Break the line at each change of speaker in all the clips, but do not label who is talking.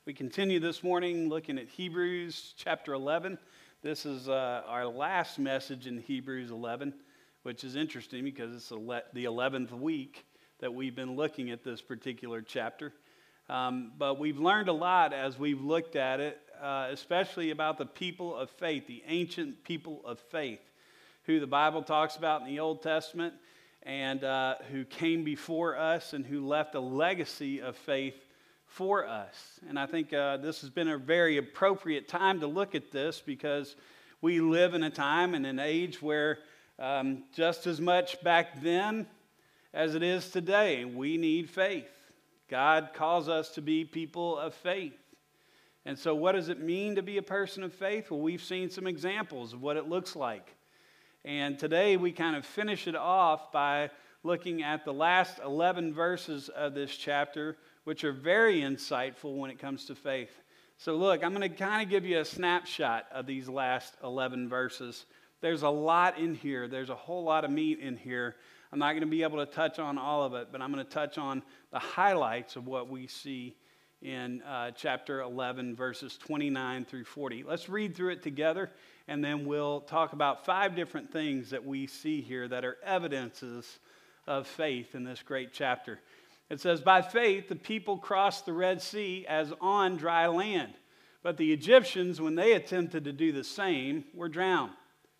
We continue this morning looking at Hebrews chapter 11. This is our last message in Hebrews 11, which is interesting because it's the 11th week that we've been looking at this particular chapter. But we've learned a lot as we've looked at it, especially about the people of faith, the ancient people of faith, who the Bible talks about in the Old Testament and who came before us and who left a legacy of faith for us. And I think this has been a very appropriate time to look at this because we live in a time and an age where just as much back then as it is today, we need faith. God calls us to be people of faith. And so what does it mean to be a person of faith? Well, we've seen some examples of what it looks like. And today we kind of finish it off by looking at the last 11 verses of this chapter, which are very insightful when it comes to faith. So look, I'm going to kind of give you a snapshot of these last 11 verses. There's a lot in here. There's a whole lot of meat in here. I'm not going to be able to touch on all of it, but I'm going to touch on the highlights of what we see in chapter 11, verses 29 through 40. Let's read through it together, and then we'll talk about 5 different things that we see here that are evidences of faith in this great chapter. It says, by faith, the people crossed the Red Sea as on dry land. But the Egyptians, when they attempted to do the same, were drowned.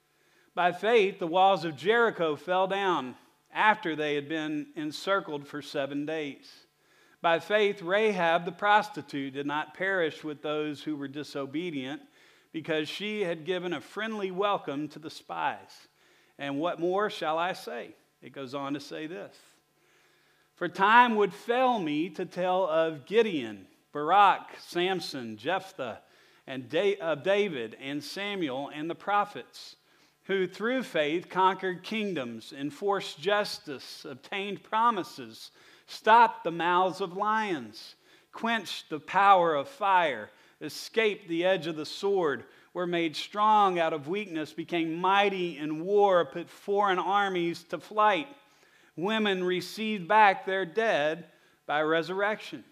By faith, the walls of Jericho fell down after they had been encircled for 7 days. By faith, Rahab the prostitute did not perish with those who were disobedient because she had given a friendly welcome to the spies. And what more shall I say? It goes on to say this. For time would fail me to tell of Gideon, Barak, Samson, Jephthah, and David and Samuel and the prophets, who through faith conquered kingdoms, enforced justice, obtained promises, stopped the mouths of lions, quenched the power of fire, escaped the edge of the sword, were made strong out of weakness, became mighty in war, put foreign armies to flight. Women received back their dead by resurrection.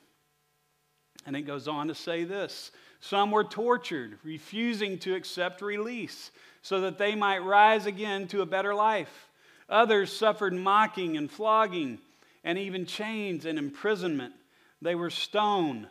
And it goes on to say this. Some were tortured, refusing to accept release, so that they might rise again to a better life. Others suffered mocking and flogging, and even chains and imprisonment. They were stoned,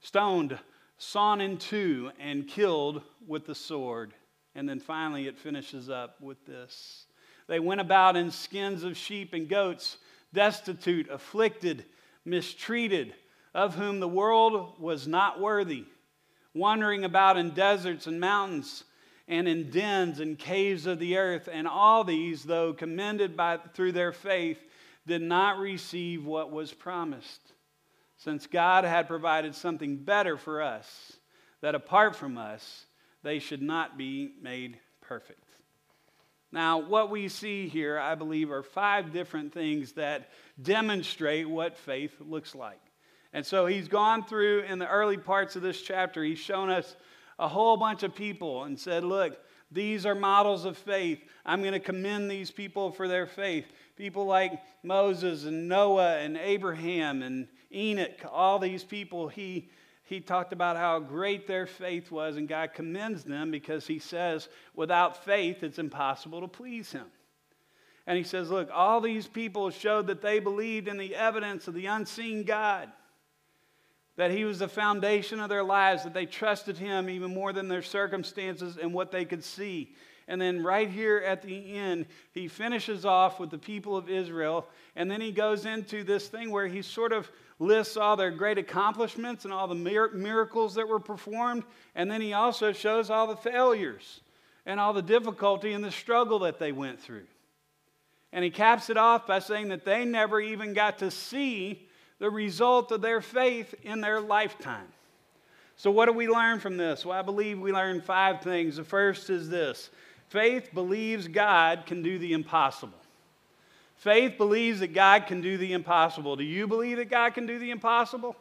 sawn in two, and killed with the sword. And then finally it finishes up with this. They went about in skins of sheep and goats, destitute, afflicted, mistreated, of whom the world was not worthy, wandering about in deserts and mountains, and in dens and caves of the earth. And all these, though commended through their faith, did not receive what was promised, since God had provided something better for us, that apart from us, they should not be made perfect. Now, what we see here, I believe, are 5 different things that demonstrate what faith looks like. And so he's gone through in the early parts of this chapter, he's shown us a whole bunch of people and said, look, these are models of faith. I'm going to commend these people for their faith. People like Moses and Noah and Abraham and Enoch, all these people, he talked about how great their faith was, and God commends them because he says, without faith, it's impossible to please him. And he says, look, all these people showed that they believed in the evidence of the unseen God, that he was the foundation of their lives, that they trusted him even more than their circumstances and what they could see. And then right here at the end, he finishes off with the people of Israel, and then he goes into this thing where he sort of lists all their great accomplishments and all the miracles that were performed, and then he also shows all the failures and all the difficulty and the struggle that they went through. And he caps it off by saying that they never even got to see the result of their faith in their lifetime. So what do we learn from this? Well, I believe we learn 5 things. The first is this. Faith believes God can do the impossible. Faith believes that God can do the impossible. Do you believe that God can do the impossible?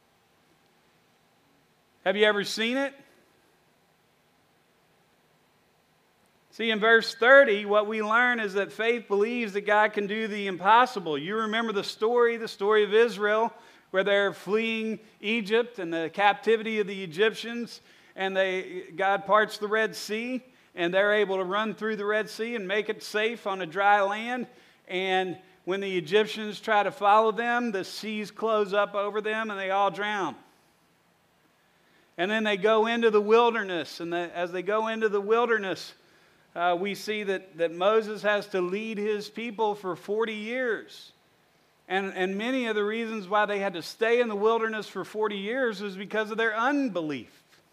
Have you ever seen it? See, in verse 30, what we learn is that faith believes that God can do the impossible. You remember the story of Israel where they're fleeing Egypt and the captivity of the Egyptians, and God parts the Red Sea, and they're able to run through the Red Sea and make it safe on a dry land. And when the Egyptians try to follow them, the seas close up over them and they all drown. And then they go into the wilderness, and as they go into the wilderness, we see that Moses has to lead his people for 40 years. And many of the reasons why they had to stay in the wilderness for 40 years is because of their unbelief.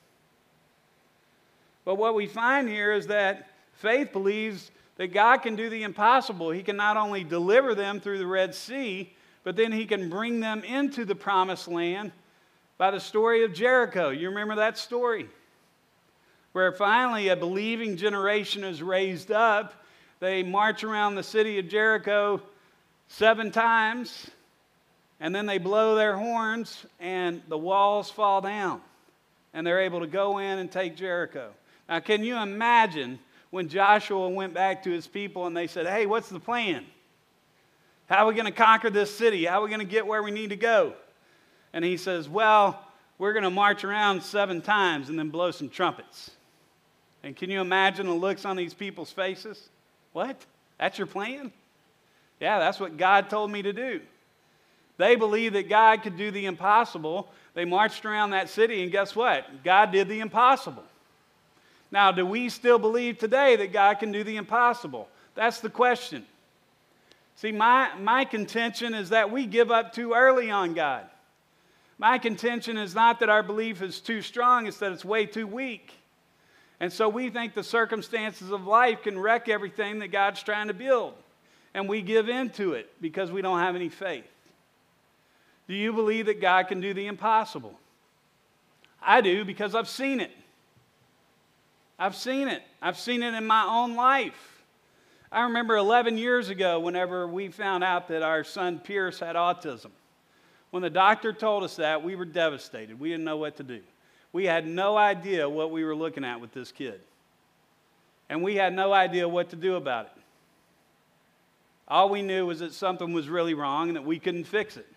But what we find here is that faith believes that God can do the impossible. He can not only deliver them through the Red Sea, but then He can bring them into the promised land by the story of Jericho. You remember that story? Where finally a believing generation is raised up. They march around the city of Jericho 7 times, and then they blow their horns, and the walls fall down, and they're able to go in and take Jericho. Now, can you imagine when Joshua went back to his people and they said, hey, what's the plan? How are we going to conquer this city? How are we going to get where we need to go? And he says, well, we're going to march around 7 times and then blow some trumpets. And can you imagine the looks on these people's faces? What? That's your plan? Yeah, that's what God told me to do. They believed that God could do the impossible. They marched around that city, and guess what? God did the impossible. Now, do we still believe today that God can do the impossible? That's the question. See, my contention is that we give up too early on God. My contention is not that our belief is too strong, it's that it's way too weak. And so we think the circumstances of life can wreck everything that God's trying to build. And we give in to it because we don't have any faith. Do you believe that God can do the impossible? I do, because I've seen it. I've seen it. I've seen it in my own life. I remember 11 years ago whenever we found out that our son Pierce had autism. When the doctor told us that, we were devastated. We didn't know what to do. We had no idea what we were looking at with this kid. And we had no idea what to do about it. All we knew was that something was really wrong and that we couldn't fix it.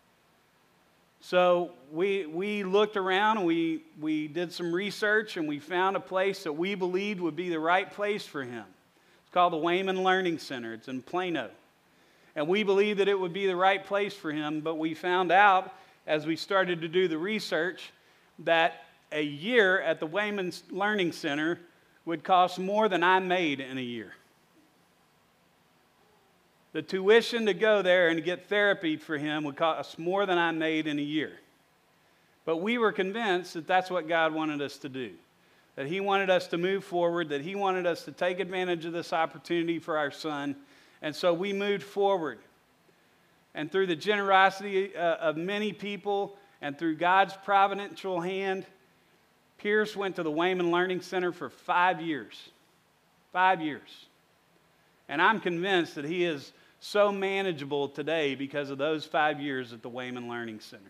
So we looked around and we did some research, and we found a place that we believed would be the right place for him. It's called the Wayman Learning Center. It's in Plano. And we believed that it would be the right place for him, but we found out as we started to do the research that a year at the Wayman Learning Center would cost more than I made in a year. The tuition to go there and to get therapy for him would cost more than I made in a year. But we were convinced that that's what God wanted us to do. That He wanted us to move forward, that He wanted us to take advantage of this opportunity for our son. And so we moved forward. And through the generosity of many people and through God's providential hand, Pierce went to the Wayman Learning Center for 5 years. 5 years. And I'm convinced that he is so manageable today because of those 5 years at the Wayman Learning Center.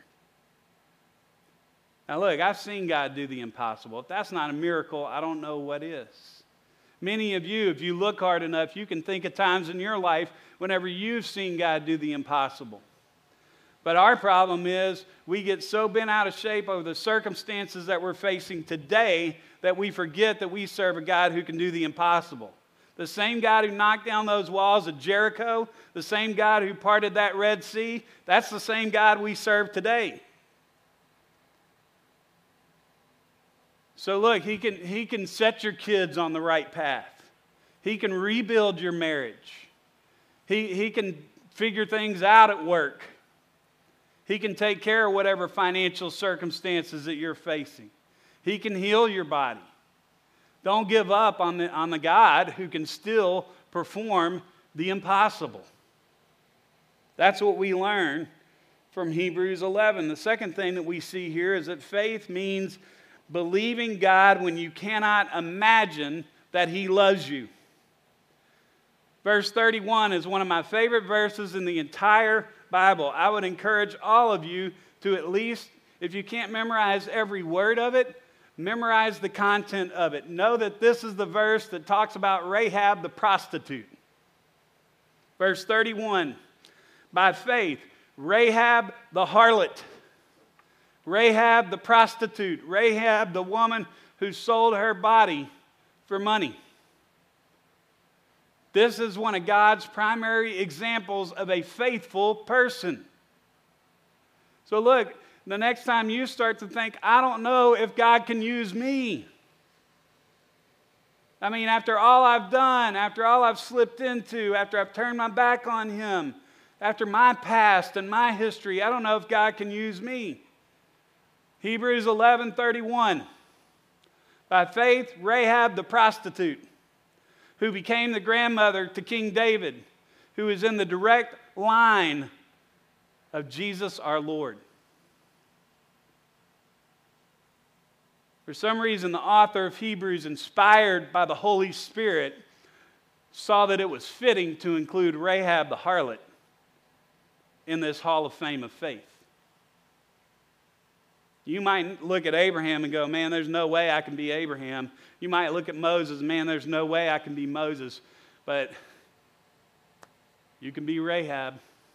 Now look, I've seen God do the impossible. If that's not a miracle, I don't know what is. Many of you, if you look hard enough, you can think of times in your life whenever you've seen God do the impossible. But our problem is we get so bent out of shape over the circumstances that we're facing today that we forget that we serve a God who can do the impossible. The same God who knocked down those walls of Jericho, the same God who parted that Red Sea, that's the same God we serve today. So look, he can set your kids on the right path. He can rebuild your marriage. He can figure things out at work. He can take care of whatever financial circumstances that you're facing. He can heal your body. Don't give up on the God who can still perform the impossible. That's what we learn from Hebrews 11. The second thing that we see here is that faith means believing God when you cannot imagine that He loves you. Verse 31 is one of my favorite verses in the entire Bible. I would encourage all of you to at least, if you can't memorize every word of it, memorize the content of it. Know that this is the verse that talks about Rahab the prostitute. Verse 31, by faith, Rahab the harlot, Rahab the prostitute, Rahab the woman who sold her body for money. This is one of God's primary examples of a faithful person. So look, the next time you start to think, I don't know if God can use me. I mean, after all I've done, after all I've slipped into, after I've turned my back on Him, after my past and my history, I don't know if God can use me. Hebrews 11:31. By faith, Rahab the prostitute, who became the grandmother to King David, who is in the direct line of Jesus our Lord. For some reason, the author of Hebrews, inspired by the Holy Spirit, saw that it was fitting to include Rahab the harlot in this Hall of Fame of faith. You might look at Abraham and go, man, there's no way I can be Abraham. You might look at Moses, man, there's no way I can be Moses. But you can be Rahab.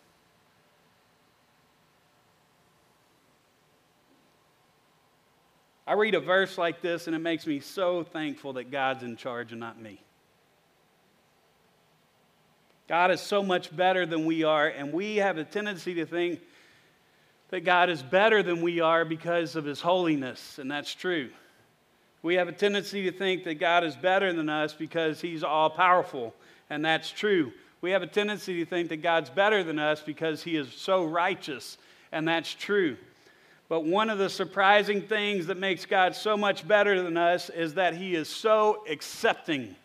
I read a verse like this and it makes me so thankful that God's in charge and not me. God is so much better than we are, and we have a tendency to think that God is better than we are because of His holiness, and that's true. We have a tendency to think that God is better than us because He's all-powerful, and that's true. We have a tendency to think that God's better than us because He is so righteous, and that's true. But one of the surprising things that makes God so much better than us is that He is so accepting.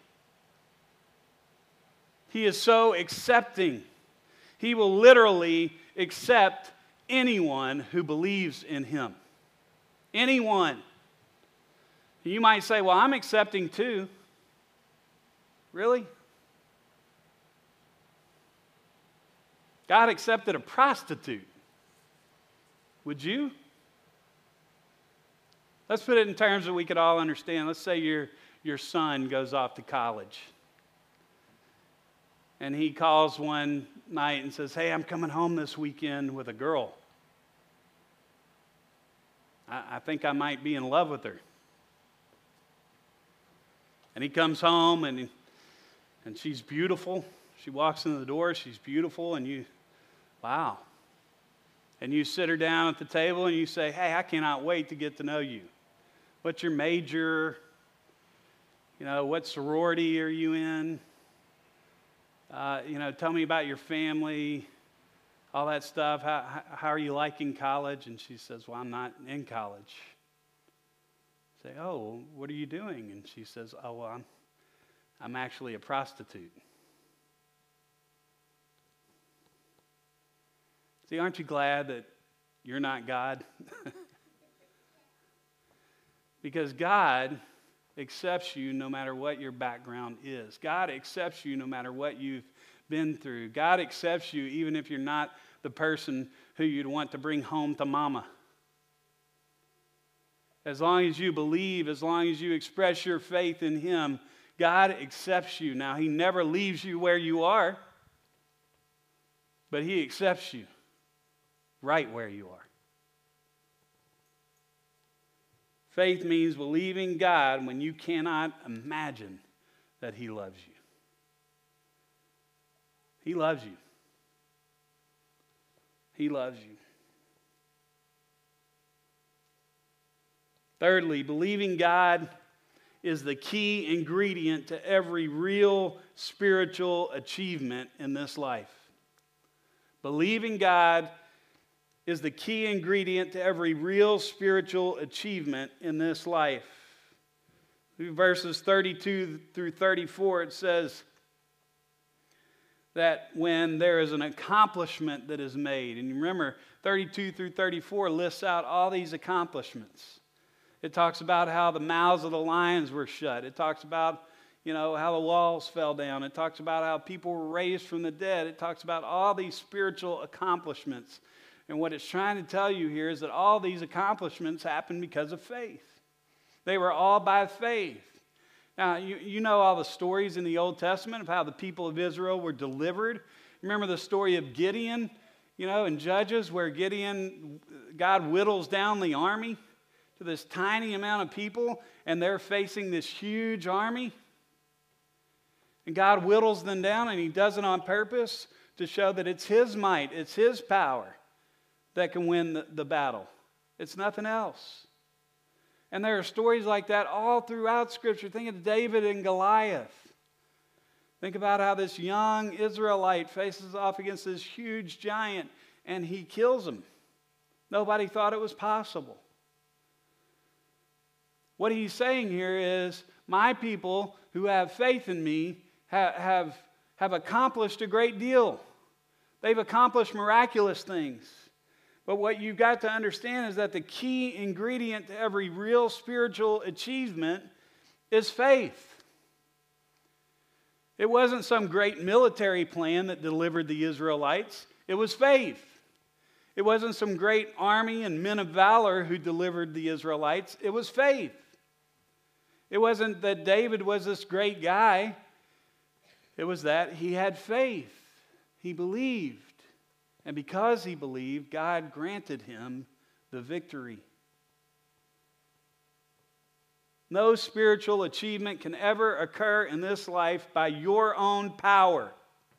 He is so accepting. He will literally accept anyone who believes in Him. Anyone. You might say, well, I'm accepting too. Really? God accepted a prostitute. Would you? Let's put it in terms that we could all understand. Let's say your son goes off to college. And he calls one night and says, hey, I'm coming home this weekend with a girl. I think I might be in love with her. And he comes home and she's beautiful. She walks in the door, she's beautiful, and you, wow. And you sit her down at the table and you say, hey, I cannot wait to get to know you. What's your major? What sorority are you in? Tell me about your family, all that stuff. How are you liking college? And she says, well, I'm not in college. Say, oh, well, what are you doing? And she says, oh, well, I'm actually a prostitute. See, aren't you glad that you're not God? Because God accepts you no matter what your background is. God accepts you no matter what you've been through. God accepts you even if you're not the person who you'd want to bring home to mama. As long as you believe, as long as you express your faith in Him, God accepts you. Now, He never leaves you where you are, but He accepts you right where you are. Faith means believing God when you cannot imagine that He loves you. He loves you. He loves you. Thirdly, believing God is the key ingredient to every real spiritual achievement in this life. Believing God is the key ingredient to every real spiritual achievement in this life. Through verses 32 through 34, it says that when there is an accomplishment that is made, and remember, 32 through 34 lists out all these accomplishments. It talks about how the mouths of the lions were shut. It talks about, how the walls fell down. It talks about how people were raised from the dead. It talks about all these spiritual accomplishments. And what it's trying to tell you here is that all these accomplishments happened because of faith. They were all by faith. Now, you know all the stories in the Old Testament of how the people of Israel were delivered. Remember the story of Gideon? in Judges where God whittles down the army to this tiny amount of people, and they're facing this huge army. And God whittles them down, and he does it on purpose to show that it's his might, it's his power that can win the battle. It's nothing else. And there are stories like that all throughout Scripture. Think of David and Goliath. Think about how this young Israelite faces off against this huge giant, and he kills him. Nobody thought it was possible. What he's saying here is, my people who have faith in me have accomplished a great deal. They've accomplished miraculous things. But what you've got to understand is that the key ingredient to every real spiritual achievement is faith. It wasn't some great military plan that delivered the Israelites. It was faith. It wasn't some great army and men of valor who delivered the Israelites. It was faith. It wasn't that David was this great guy. It was that he had faith. He believed. And because he believed, God granted him the victory. No spiritual achievement can ever occur in this life by your own power.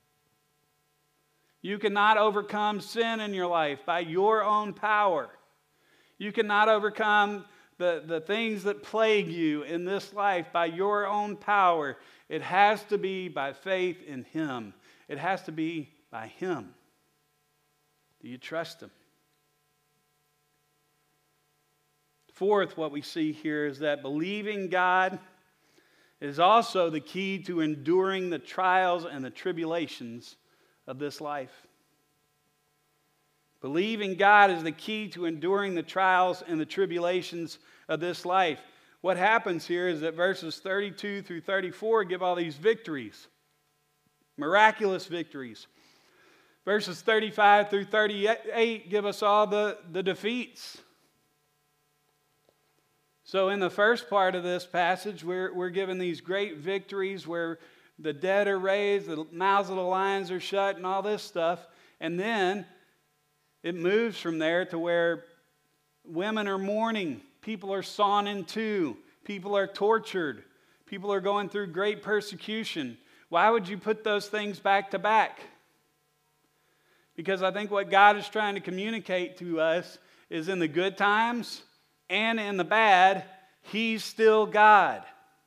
You cannot overcome sin in your life by your own power. You cannot overcome the things that plague you in this life by your own power. It has to be by faith in him. It has to be by him. Do you trust him? Fourth, what we see here is that believing God is also the key to enduring the trials and the tribulations of this life. Believing God is the key to enduring the trials and the tribulations of this life. What happens here is that verses 32 through 34 give all these victories, miraculous victories. Verses 35 through 38 give us all the defeats. So in the first part of this passage, we're given these great victories where the dead are raised, the mouths of the lions are shut, and all this stuff. And then it moves from there to where women are mourning, people are sawn in two, people are tortured, people are going through great persecution. Why would you put those things back to back? Because I think what God is trying to communicate to us is in the good times and in the bad, he's still God.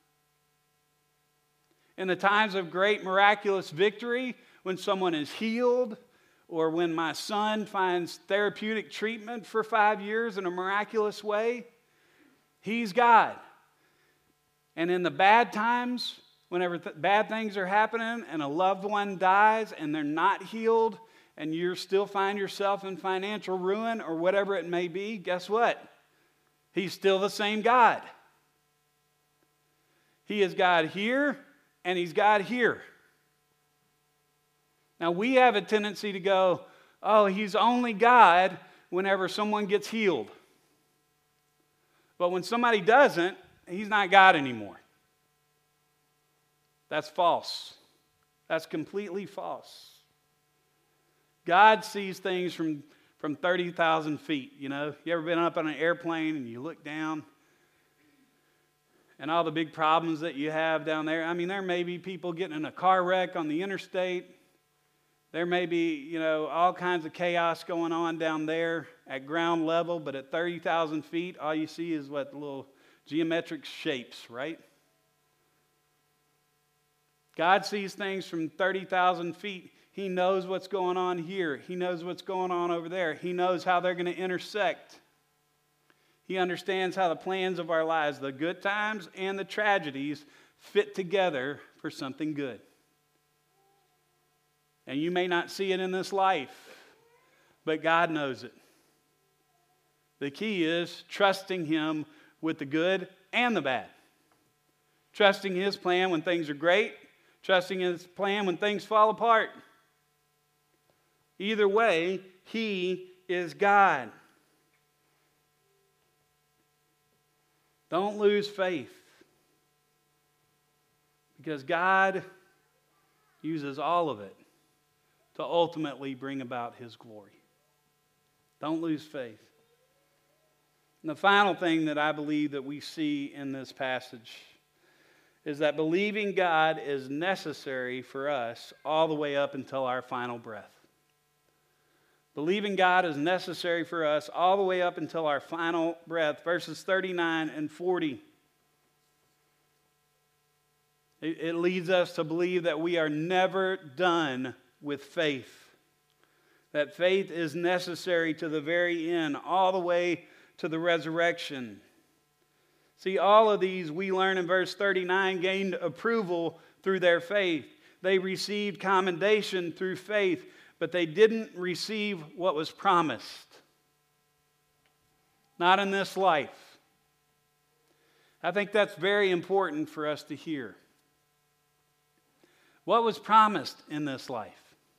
In the times of great miraculous victory, when someone is healed, or when my son finds therapeutic treatment for 5 years in a miraculous way, he's God. And in the bad times, whenever bad things are happening and a loved one dies and they're not healed, and you still find yourself in financial ruin or whatever it may be, guess what? He's still the same God. He is God here, and he's God here. Now, we have a tendency to go, oh, he's only God whenever someone gets healed. But when somebody doesn't, he's not God anymore. That's false. That's completely false. God sees things from 30,000 feet, You ever been up on an airplane and you look down and all the big problems that you have down there? I mean, there may be people getting in a car wreck on the interstate. There may be, all kinds of chaos going on down there at ground level, but at 30,000 feet, all you see is what little geometric shapes, right? God sees things from 30,000 feet. He knows what's going on here. He knows what's going on over there. He knows how they're going to intersect. He understands how the plans of our lives, the good times and the tragedies, fit together for something good. And you may not see it in this life, but God knows it. The key is trusting him with the good and the bad. Trusting his plan when things are great. Trusting his plan when things fall apart. Either way, he is God. Don't lose faith. Because God uses all of it to ultimately bring about his glory. Don't lose faith. And the final thing that I believe that we see in this passage is that believing God is necessary for us all the way up until our final breath. Believing God is necessary for us all the way up until our final breath. Verses 39 and 40. It leads us to believe that we are never done with faith. That faith is necessary to the very end, all the way to the resurrection. See, all of these, we learn in verse 39, gained approval through their faith. They received commendation through faith, but they didn't receive what was promised. Not in this life. I think that's very important for us to hear. What was promised in this life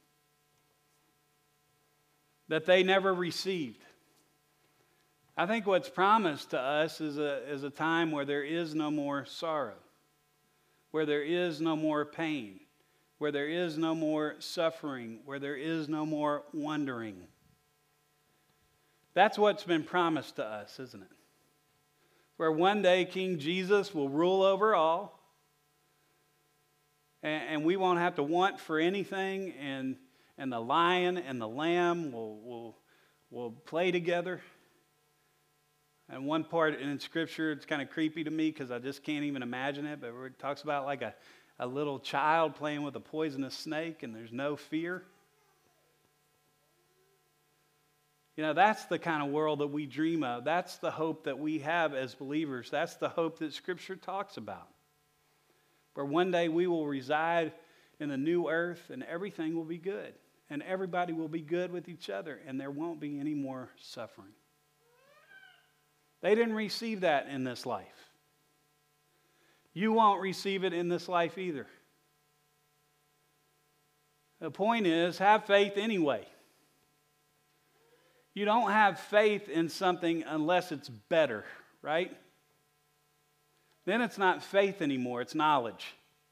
that they never received? I think what's promised to us is a time where there is no more sorrow, where there is no more pain, where there is no more suffering, where there is no more wondering. That's what's been promised to us, isn't it? Where one day King Jesus will rule over all, and we won't have to want for anything, and the lion and the lamb will play together. And one part in Scripture, it's kind of creepy to me because I just can't even imagine it, but it talks about like a little child playing with a poisonous snake and there's no fear. You know, that's the kind of world that we dream of. That's the hope that we have as believers. That's the hope that Scripture talks about. Where one day we will reside in the new earth and everything will be good. And everybody will be good with each other and there won't be any more suffering. They didn't receive that in this life. You won't receive it in this life either. The point is, have faith anyway. You don't have faith in something unless it's better, right? Then it's not faith anymore, it's knowledge.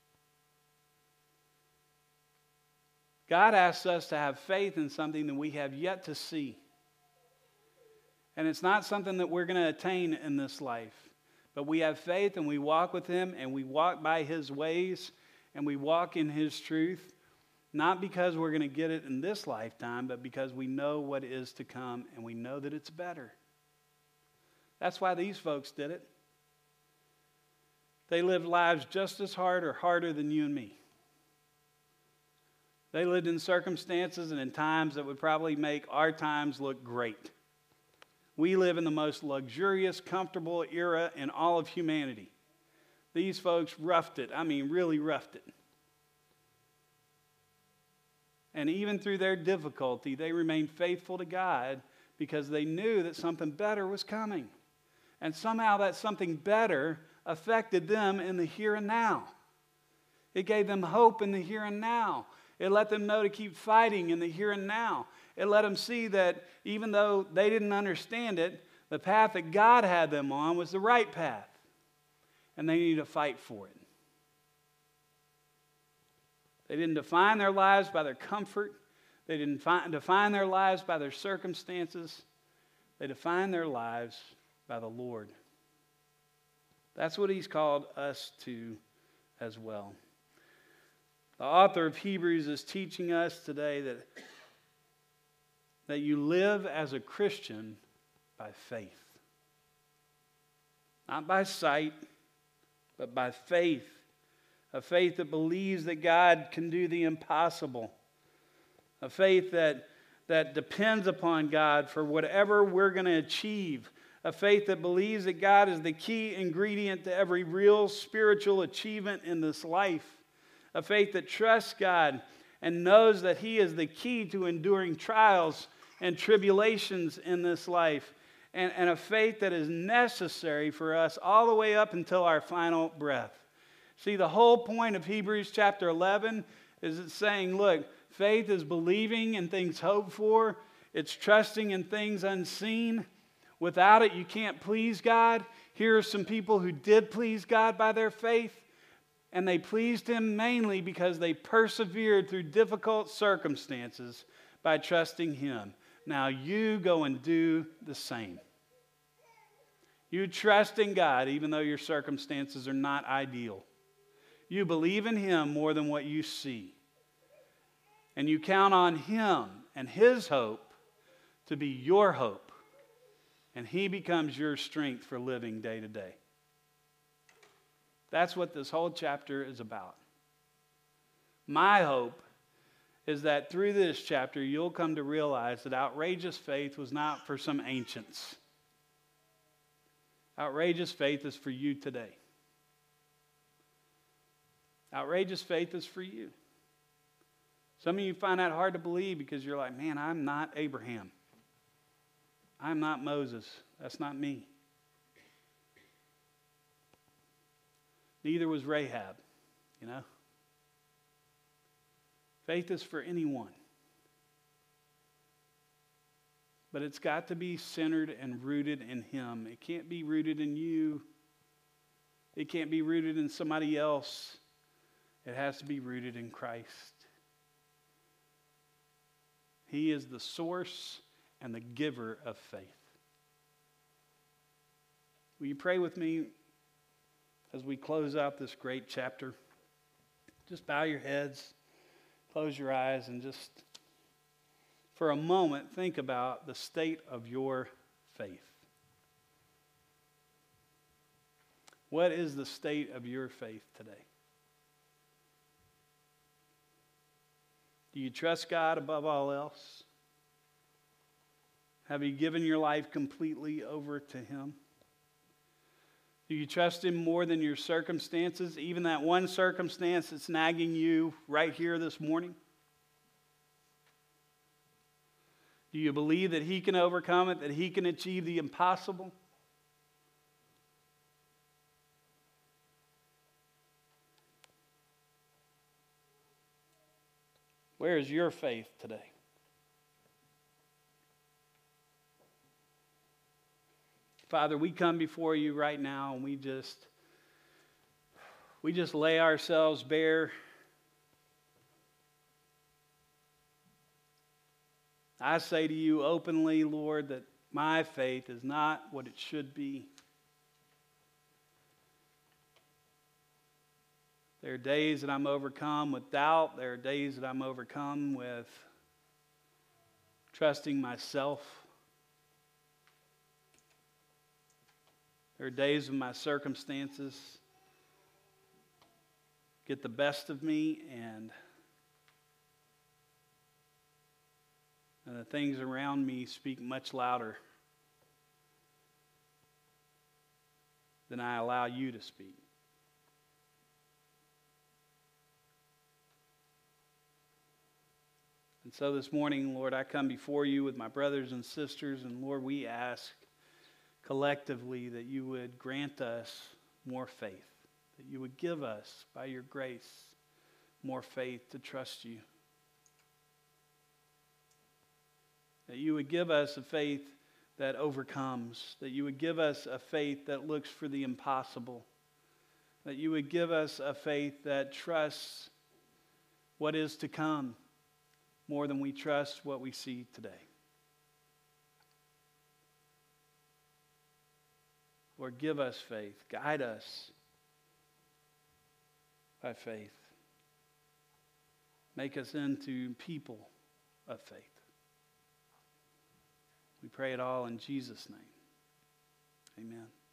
God asks us to have faith in something that we have yet to see. And it's not something that we're going to attain in this life. But we have faith and we walk with Him and we walk by His ways and we walk in His truth. Not because we're going to get it in this lifetime, but because we know what is to come and we know that it's better. That's why these folks did it. They lived lives just as hard or harder than you and me. They lived in circumstances and in times that would probably make our times look great. We live in the most luxurious, comfortable era in all of humanity. These folks roughed it. I mean, really roughed it. And even through their difficulty, they remained faithful to God because they knew that something better was coming. And somehow that something better affected them in the here and now. It gave them hope in the here and now. It let them know to keep fighting in the here and now. It let them see that even though they didn't understand it, the path that God had them on was the right path. And they needed to fight for it. They didn't define their lives by their comfort. They didn't define their lives by their circumstances. They defined their lives by the Lord. That's what He's called us to as well. The author of Hebrews is teaching us today that you live as a Christian by faith. Not by sight, but by faith. A faith that believes that God can do the impossible. A faith that depends upon God for whatever we're going to achieve. A faith that believes that God is the key ingredient to every real spiritual achievement in this life. A faith that trusts God and knows that He is the key to enduring trials and tribulations in this life. And a faith that is necessary for us all the way up until our final breath. See, the whole point of Hebrews chapter 11 is it's saying, look, faith is believing in things hoped for. It's trusting in things unseen. Without it, you can't please God. Here are some people who did please God by their faith. And they pleased Him mainly because they persevered through difficult circumstances by trusting Him. Now you go and do the same. You trust in God even though your circumstances are not ideal. You believe in Him more than what you see. And you count on Him and His hope to be your hope. And He becomes your strength for living day to day. That's what this whole chapter is about. My hope is that through this chapter, you'll come to realize that outrageous faith was not for some ancients. Outrageous faith is for you today. Outrageous faith is for you. Some of you find that hard to believe because you're like, man, I'm not Abraham. I'm not Moses. That's not me. Neither was Rahab, you know. Faith is for anyone. But it's got to be centered and rooted in Him. It can't be rooted in you. It can't be rooted in somebody else. It has to be rooted in Christ. He is the source and the giver of faith. Will you pray with me as we close out this great chapter? Just bow your heads, close your eyes, and just for a moment think about the state of your faith. What is the state of your faith today? Do you trust God above all else? Have you given your life completely over to Him? Do you trust Him more than your circumstances, even that one circumstance that's nagging you right here this morning? Do you believe that He can overcome it, that He can achieve the impossible? Where is your faith today? Father, we come before you right now and we just lay ourselves bare. I say to you openly, Lord, that my faith is not what it should be. There are days that I'm overcome with doubt. There are days that I'm overcome with trusting myself. There are days when my circumstances get the best of me and the things around me speak much louder than I allow you to speak. And so this morning, Lord, I come before you with my brothers and sisters, and Lord, we ask collectively that you would grant us more faith, that you would give us, by your grace, more faith to trust you. That you would give us a faith that overcomes, that you would give us a faith that looks for the impossible, that you would give us a faith that trusts what is to come more than we trust what we see today. Lord, give us faith. Guide us by faith. Make us into people of faith. We pray it all in Jesus' name. Amen.